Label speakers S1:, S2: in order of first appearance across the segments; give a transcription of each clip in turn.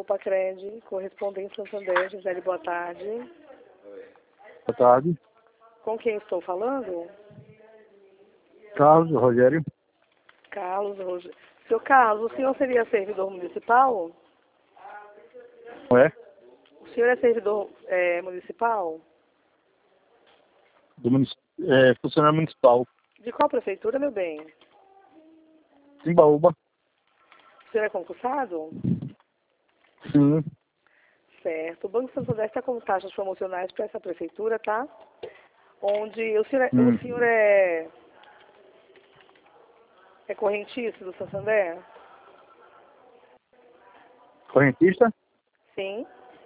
S1: Lupacred, correspondente Santander, Gisele, boa tarde.
S2: Boa tarde.
S1: Com quem estou falando?
S2: Carlos, Rogério.
S1: Carlos, Rogério. Seu Carlos, o senhor seria servidor municipal?
S2: Não é?
S1: O senhor é servidor municipal?
S2: Funcionário municipal.
S1: De qual prefeitura, meu bem?
S2: Timbaúba.
S1: O senhor é concursado?
S2: Sim.
S1: Certo. O Banco Santander está com taxas promocionais para essa prefeitura, tá? Onde o senhor é correntista do Santander?
S2: Correntista?
S1: Sim.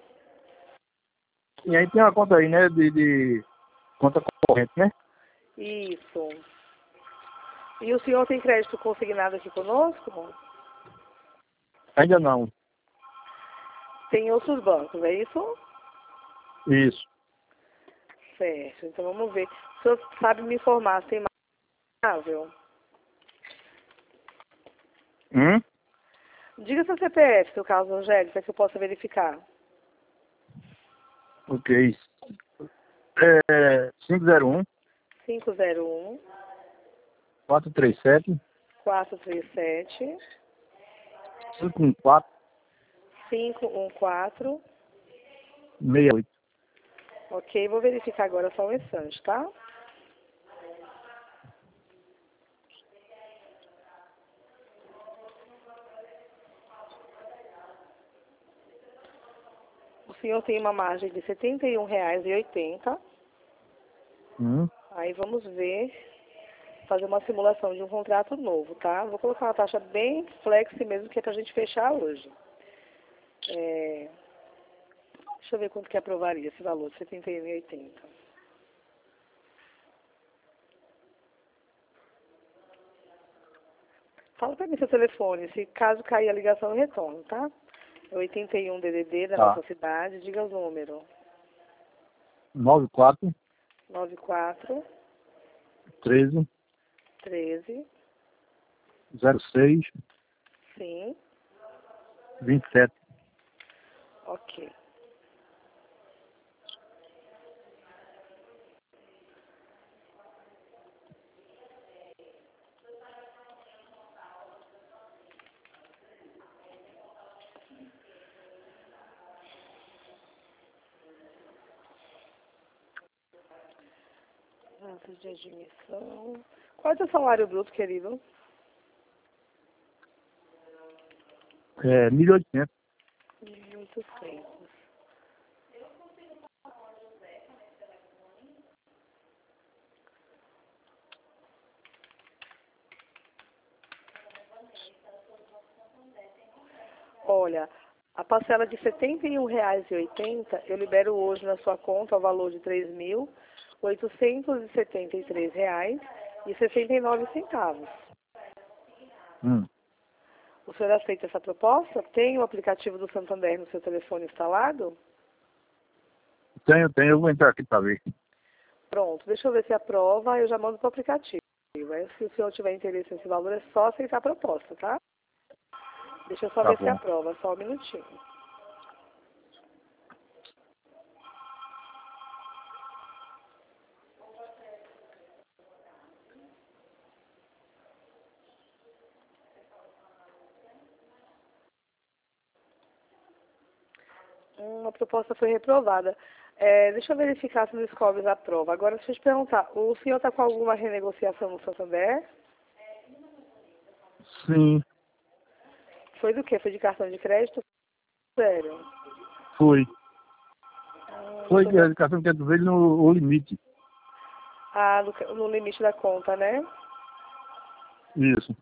S2: E aí tem uma conta aí, né? De conta corrente, né?
S1: Isso. E o senhor tem crédito consignado aqui conosco?
S2: Ainda não.
S1: Tem outros bancos, é isso?
S2: Isso.
S1: Certo. Então vamos ver. O senhor sabe me informar se tem mais? Diga seu CPF, seu Carlos Rogério, para que eu possa verificar.
S2: Ok. 501
S1: 501
S2: 437
S1: 437
S2: 514
S1: 514.
S2: 68.
S1: Ok, vou verificar agora só um instante, tá? O senhor tem uma margem de R$ 71,80. Aí vamos ver, fazer uma simulação de um contrato novo, tá? Vou colocar uma taxa bem flex mesmo, que é pra gente fechar hoje. Deixa eu ver quanto que aprovaria esse valor de R$ 71,80. Fala pra mim seu telefone, se caso cair a ligação eu retorno, tá? É 81 DDD da nossa cidade, diga o número.
S2: 94
S1: 94
S2: 13
S1: 13
S2: 06
S1: sim,
S2: 27.
S1: ok. Datas de admissão. Qual é o seu salário bruto, querido?
S2: 1.800.
S1: 1.800. Olha, a parcela de R$ 71,80 eu libero hoje na sua conta ao valor de R$ 3.873,69. O senhor aceita essa proposta? Tem o aplicativo do Santander no seu telefone instalado?
S2: Tenho. Eu vou entrar aqui para ver.
S1: Pronto, deixa eu ver se aprova, eu já mando para o aplicativo. Aí, se o senhor tiver interesse nesse valor, é só aceitar a proposta, tá? Deixa eu só ver se aprova, só um minutinho. A proposta foi reprovada. Deixa eu verificar se no Scovers aprova. Agora, deixa eu te perguntar, o senhor está com alguma renegociação no Santander?
S2: Sim.
S1: Foi do quê? Foi de cartão de crédito? Sério?
S2: Foi de educação que veio no limite.
S1: Ah, no limite da conta, né?
S2: Isso.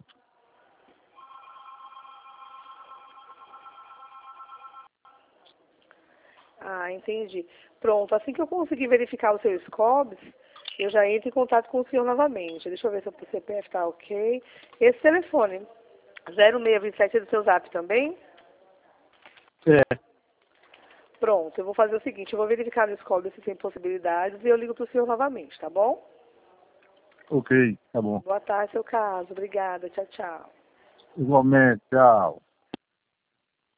S1: Ah, entendi. Pronto, assim que eu conseguir verificar o seu SCOBS, eu já entro em contato com o senhor novamente. Deixa eu ver se o CPF está ok. Esse telefone, 0627 é do seu zap também? Pronto, eu vou fazer o seguinte, eu vou verificar no SCOBS se tem possibilidades e eu ligo para o senhor novamente, tá bom?
S2: Ok, tá bom.
S1: Boa tarde, seu caso. Obrigada. Tchau, tchau.
S2: Igualmente, tchau.